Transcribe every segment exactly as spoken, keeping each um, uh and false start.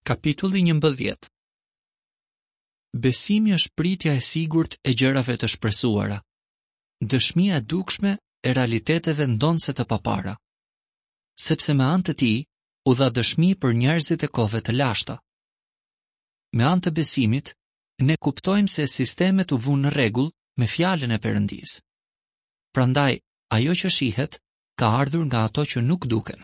Kapitulli njëmbëdhjetë. Besimi është pritja e sigurt e gjërave të shpresuara. Dëshmia e dukshme e realiteteve ndonse të papara. Sepse me anë të tij u dha dëshmi për njerëzit e kohëve të lashta. Me anë të besimit, ne kuptojmë se sistemet u vunë në rregull me fjalën e Perëndisë. Prandaj, ajo që shihet ka ardhur nga ato që nuk duken.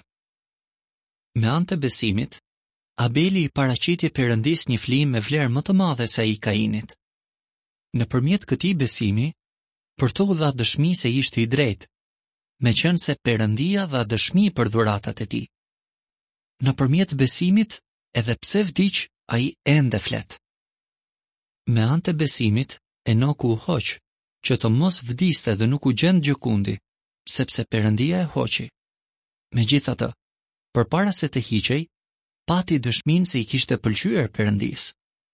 Me anë të besimit, Abeli i paraqiti Perëndisë një flijim me vlerë më të madhe se ai Kainit. Nëpërmjet këtij besimi, për të u dha dëshmi se ishte i drejtë, meqense Perëndia dha dëshmi për dhuratat e tij. Nëpërmjet besimit, edhe pse vdiq, ai ende flet. Me anë të besimit, Enoku u hoq, që të mos vdiste dhe nuk u gjend gjëkundi, sepse Perëndia e hoqi. Megjithatë, përpara se të hiqej, pati dëshminë se i kishte pëlqyer Perëndisë.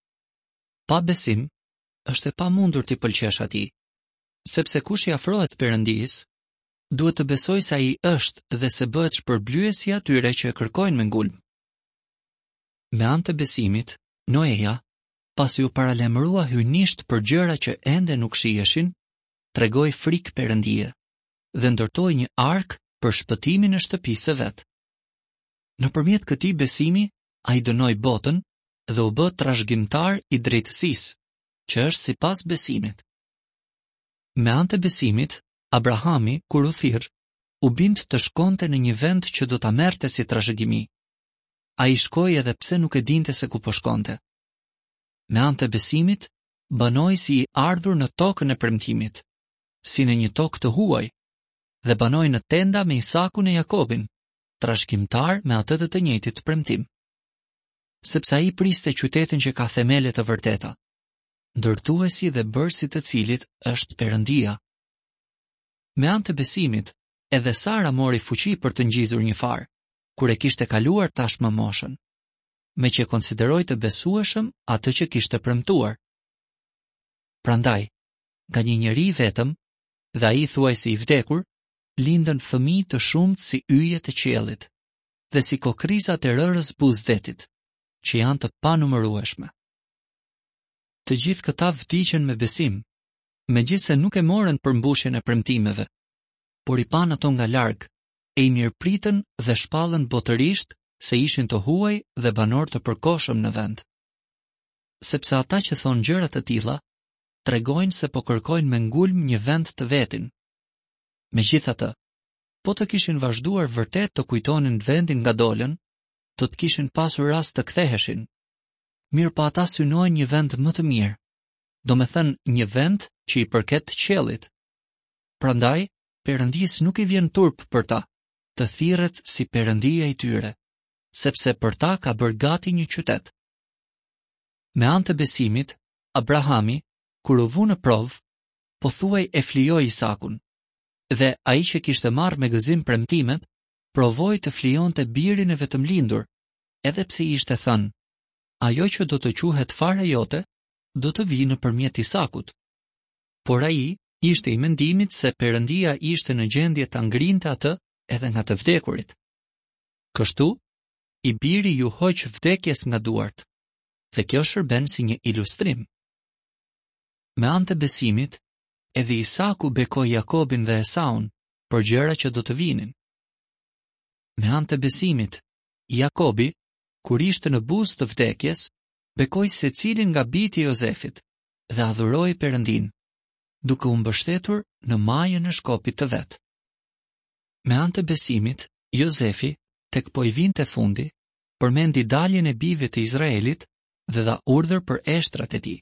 Pa besim, është e pamundur t'i pëlqesh atij, sepse kush i afrohet Perëndisë, duhet të besojë se ai është dhe se bëhet shpërblyesi atyre që e kërkojnë me ngulm. Me anë të besimit, Noeja, pasi u paralemërua hyjnisht për gjëra që ende nuk shiheshin, tregoi frikë Perëndie dhe ndërtoi një ark për shpëtimin e shtëpisë së vet. Nëpërmjet këtij besimi, ai dënoi botën dhe u bë trashëgimtar i drejtësisë, që është sipas besimit. Me anë të besimit, Abrahami, kur u thirr, u bind të shkonte në një vend që do ta merrte si trashëgimi. Ai shkoi edhe pse nuk e dinte se ku po shkonte. Me anë të besimit, banoi si i ardhur në tokën e premtimit, si në një tokë të huaj, dhe banoi në tenda me Isakun e Jakobin, trashëgimtar me atë të të njëjtit premtim. Sepse ai priste qytetin që ka themele të vërteta, ndërtuesi dhe bërësi të cilit është Perëndia. Me anë të besimit, edhe Sara mori fuqi për të ngjizur një far, kur e kishte kaluar tashmë moshën, me që konsideroi të besueshëm atë që kishte premtuar. Prandaj, nga një njeri vetëm, dhe ai thuajse i vdekur, lindën fëmijë të shumtë si yjet e qiellit, dhe si kokrizat e rërës buzdetit, që janë të panumërueshme. Të gjithë këta vdiqën me besim, megjithse nuk e morën përmbushjen e premtimeve, por i pan ato nga larg, e i mirëpritën dhe shpallën botërisht se ishin të huaj dhe banor të përkohshëm në vend. Sepse ata që thonë gjëra të tilla, tregojnë se po kërkojnë me ngulm një vend të vetin. Megjithatë, po të kishin vazhduar vërtet të kujtonin vendin nga dolën, do të kishin pasur rast të ktheheshin. Mirë pa ata synojnë një vend më të mirë, do me thënë një vend që i përket të qiellit. Prandaj, Perëndisë nuk i vjen turp për ta, të thirret si Perëndia i tyre, sepse për ta ka bërë gati një qytet. Me anë të besimit, Abrahami, kur u vu në provë, pothuaj e flijoi Isakun, dhe ai që kishte marrë me gëzim premtimet, provoi të flijonte birin e vetëmlindur, edhe pse i ishte thënë: ajo që do të quhet fara jote, do të vijë nëpërmjet Isakut. Por ai ishte i mendimit se Perëndia ishte në gjendje ta ngrinte atë edhe nga të vdekurit. Kështu, i biri ju hoq vdekjes nga duart, dhe kjo shërben si një ilustrim. Me anë të besimit, edhe Isaku bekoi Jakobin dhe Esaun për gjëra që do të vinin. Me anë të besimit, Jakobi, kur ishte në buzë të vdekjes, bekoi secilin nga biti i Jozefit dhe adhuroi Perëndin, duke u mbështetur në majën e shkopit të vet. Me anë të besimit, Jozefi, tek po i vinte fundi, përmendi daljen e bijve të Izraelit dhe dha urdhër për eshtrat e tij.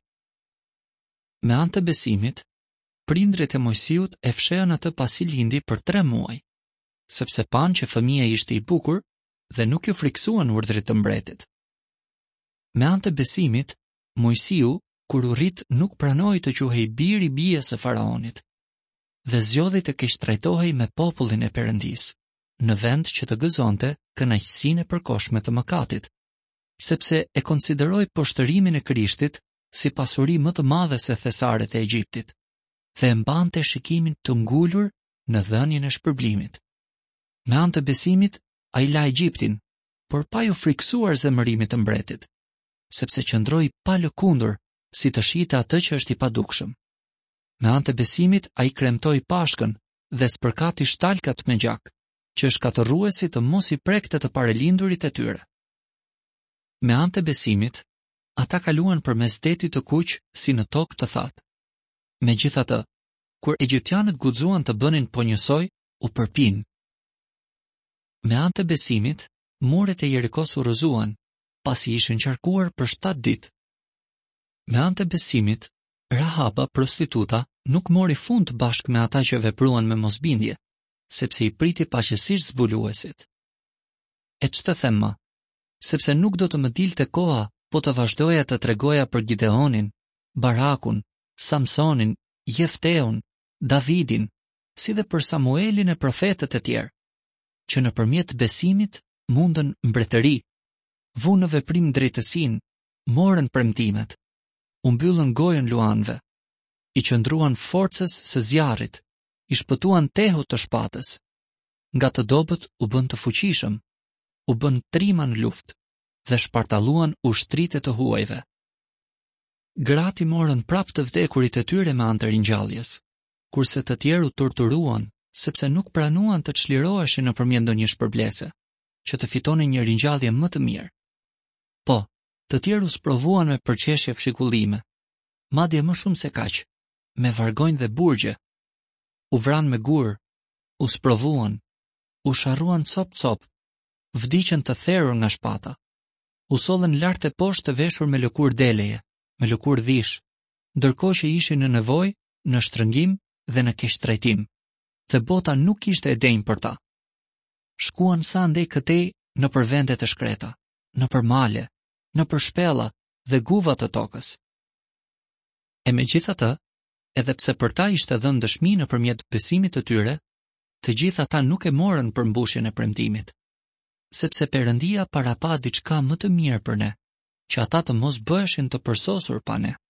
Me anë të besimit, prindrit e Mojsiut e fshehën atë pasi lindi për tre muaj, sepse panë që fëmia ishte i bukur dhe nuk ju friksuan urdhrit të mbretit. Me anë të besimit, Mojsiu, kur u rrit, nuk pranoi të quhej biri i bijes së faraonit, dhe zgjodhi të keq trajtohej me popullin e Perëndisë, në vend që të gëzonte kënaqësinë e përkohshme të mëkatit, sepse e konsideroi poshtërimin e Krishtit si pasuri më të madhe se thesaret e Egjiptit, dhe e mbante shikimin të ngulur në dhënien e shpërblimit. Me anë të besimit, ai la Egjiptin, por pa ju friksuar zemërimit të mbretit, sepse qëndroi pa lëkundur, si të shite atë që është i padukshëm. Me anë të besimit ai kremtoi pashkën dhe spërkati shtalkat me gjak, që shkatërruesi të mos i prekte të parelindurit e tyre. Me anë të besimit, ata kaluan përmes detit të kuq si në tokë të thatë. Megjithatë, kur egjiptianët guxuan të bënin po njësoj, u përpin. Me anë të besimit, muret e Jerikos u rrëzuan, pasi ishin qarkuar për shtatë ditë. Me anë të besimit, Rahaba, prostituta, nuk mori fund bashkë me ata që vepruan me mosbindje, sepse i priti paqësisht zbuluesit. E ç'të them më? Sepse nuk do të më dilte koha, po të vazhdoja të tregoja për Gideonin, Barakun, Samsonin, Jefteun, Davidin, si dhe për Samuelin e profetët e tjerë, që nëpërmjet besimit mundën mbretëri, vunë në veprim drejtësinë, morën premtimet, u mbyllën gojën luanëve, i qëndruan forcës së zjarrit, i shpëtuan tehut të shpatës. Nga të dobët u bën të fuqishëm, u bën trima në luftë dhe shpartalluan ushtritë të huajve. Gratë morën prapë të vdekurit e tyre me anë të ringjalljes, kurse të tjerë u torturuan, sepse nuk pranuan të çliroheshin nëpërmjet ndonjë shpërblese, që të fitonin një ringjallje më të mirë. Po, të tjerë u sprovuan me përqeshje fshikullime, madje më shumë se kaq, me vargonjë dhe burgje. U vran me gur, u sprovuan, u sharruan cop-cop, vdiqën të therrur nga shpata. U sollën lart e poshtë të veshur me lëkurë deleje, me lëkurë dhish, ndërkohë që ishin në nevojë, në shtrëngim dhe në keqtrajtim, dhe bota nuk kishte edenj për ta. Shkuan sa ndej këtej nëpër vende të shkreta, nëpër male, nëpër shpella dhe guva të tokës. E megjithatë, edhe pse për ta ishte dhënë dëshmi nëpërmjet besimit të tyre, të gjithë ata nuk e morën përmbushjen e premtimit, sepse Perëndia parapa diçka më të mirë për ne, që ata të mos bëheshin të përsosur pa ne.